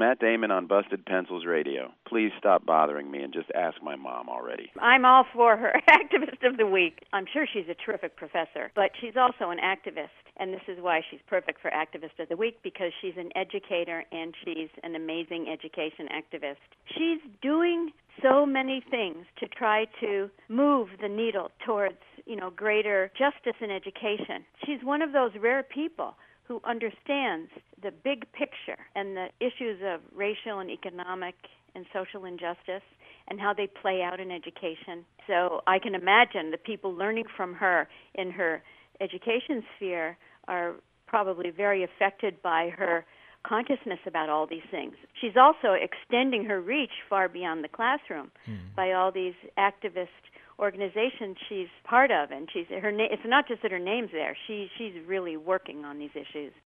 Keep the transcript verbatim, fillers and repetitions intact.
Matt Damon on Busted Pencils Radio. Please stop bothering me and just ask my mom already. I'm all for her. Activist of the Week. I'm sure she's a terrific professor, but she's also an activist, and this is why she's perfect for Activist of the Week, because she's an educator and she's an amazing education activist. She's doing so many things to try to move the needle towards, you know, greater justice in education. She's one of those rare people who understands the big picture and the issues of racial and economic and social injustice and how they play out in education. So I can imagine the people learning from her in her education sphere are probably very affected by her consciousness about all these things. She's also extending her reach far beyond the classroom mm. by all these activist organizations she's part of, and she's her na- it's not just that her name's there. She she's really working on these issues.